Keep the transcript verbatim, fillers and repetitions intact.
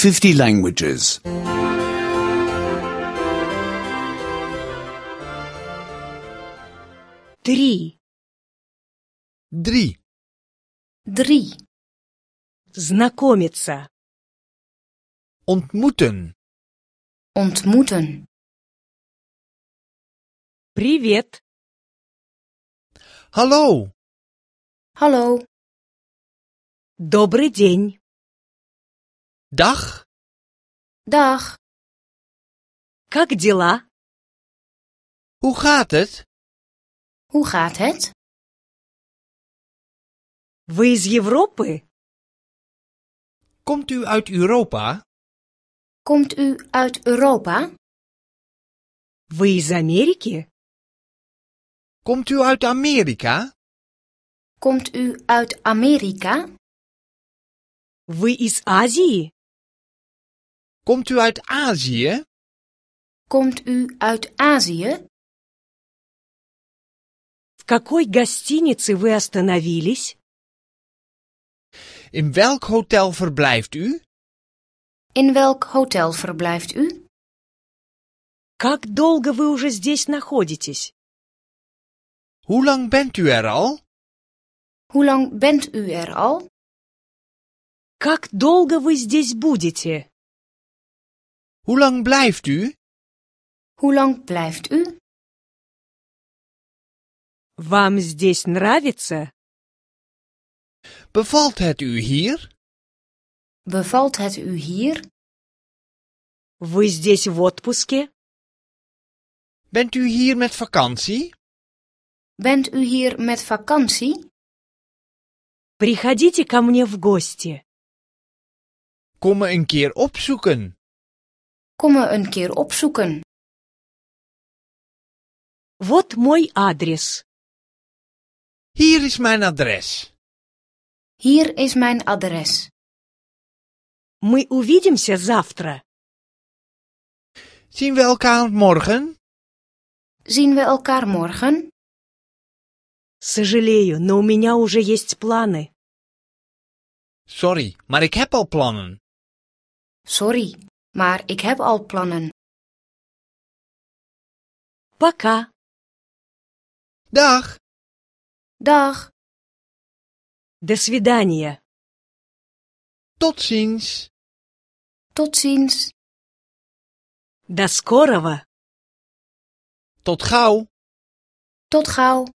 fifty languages. Три. Drie. Drie. Знакомиться. Ontmoeten. Ontmoeten. Привет. Hallo. Hallo. Добрый день. Dag. Dag. Как дела? Hoe gaat het? Hoe gaat het? Вы из Европы? Komt u uit Europa? Komt u uit Europa? Вы из Америки? Komt u uit Amerika? Komt u uit Amerika? Вы из Азии? Komt u uit Azië? Komt u uit Azië? В какой гостинице вы остановились? In welk hotel verblijft u? In welk hotel verblijft u? Как долго вы уже здесь находитесь? Hoe lang bent u er al? Hoe lang bent u er al? Как долго вы здесь будете? Hoe lang blijft u? Hoe lang blijft u? Вам здесь нравится? Bevalt het u hier? Bevalt het u hier? Вы здесь в отпуске? Bent u hier met vakantie? Bent u hier met vakantie? Приходите ко мне в гости. Kom me een keer opzoeken. Kom me een keer opzoeken. Вот мой адрес. Hier is mijn adres. Hier is mijn adres. Мы увидимся завтра. Zien we elkaar morgen? Zien we elkaar morgen? Сожалею, но у меня уже есть планы. Sorry, maar ik heb al plannen. Sorry, maar ik heb al plannen. Пока. Dag. Dag. До свидания. Tot ziens. Tot ziens. До скорого. Tot gauw. Tot gauw.